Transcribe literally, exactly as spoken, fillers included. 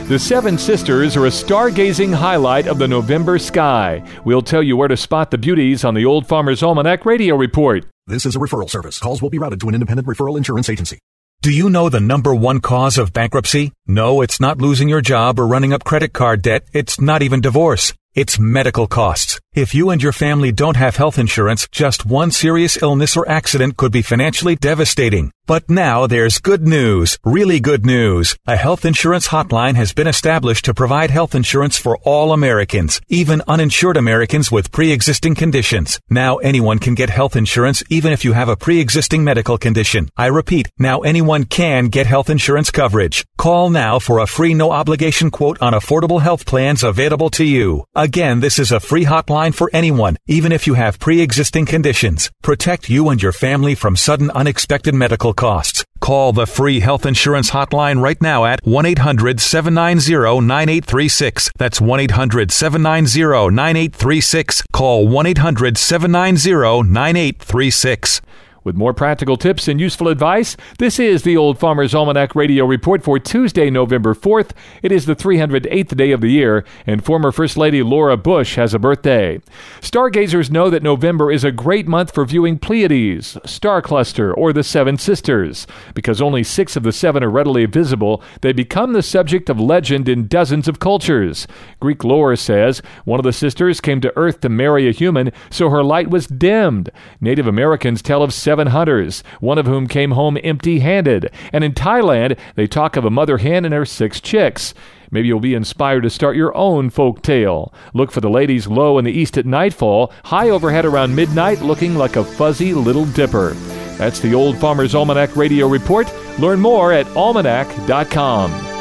The Seven Sisters are a stargazing highlight of the November sky. We'll tell you where to spot the beauties on the Old Farmer's Almanac Radio Report. This is a referral service. Calls will be routed to an independent referral insurance agency. Do you know the number one cause of bankruptcy? No, it's not losing your job or running up credit card debt. It's not even divorce. It's medical costs. If you and your family don't have health insurance, just one serious illness or accident could be financially devastating. But now there's good news, really good news. A health insurance hotline has been established to provide health insurance for all Americans, even uninsured Americans with pre-existing conditions. Now anyone can get health insurance even if you have a pre-existing medical condition. I repeat, now anyone can get health insurance coverage. Call now for a free no-obligation quote on affordable health plans available to you. Again, this is a free hotline for anyone, even if you have pre-existing conditions. Protect you and your family from sudden unexpected medical costs. Call the free health insurance hotline right now at one eight hundred seven nine zero nine eight three six. That's one eight hundred seven nine zero nine eight three six. Call one eight hundred seven nine zero nine eight three six. With more practical tips and useful advice, this is the Old Farmer's Almanac Radio Report for Tuesday, November fourth. It is the three hundred eighth day of the year, and former First Lady Laura Bush has a birthday. Stargazers know that November is a great month for viewing Pleiades, Star Cluster, or the Seven Sisters. Because only six of the seven are readily visible, they become the subject of legend in dozens of cultures. Greek lore says one of the sisters came to Earth to marry a human, so her light was dimmed. Native Americans tell of seven hunters, one of whom came home empty-handed. And in Thailand, they talk of a mother hen and her six chicks. Maybe you'll be inspired to start your own folk tale. Look for the ladies low in the east at nightfall, high overhead around midnight, looking like a fuzzy little dipper. That's the Old Farmer's Almanac Radio Report. Learn more at almanac dot com.